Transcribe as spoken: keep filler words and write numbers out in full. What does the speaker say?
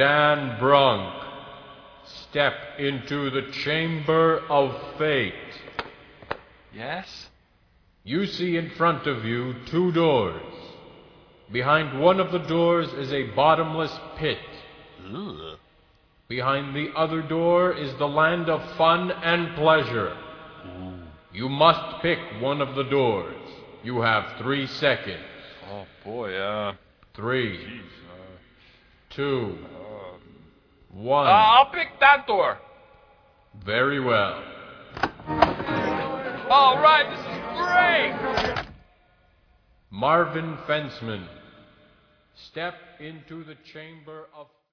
Dan Brunk, step into the Chamber of Fate. Yes? You see in front of you two doors. Behind one of the doors is a bottomless pit. Ugh. Behind the other door is the land of fun and pleasure. Ooh. You must pick one of the doors. You have three seconds. Oh, boy, uh... Three. Jeez, uh... Two. Uh, One. uh, I'll pick that door. Very well. All right, this is great! Marvin Fenceman, step into the Chamber of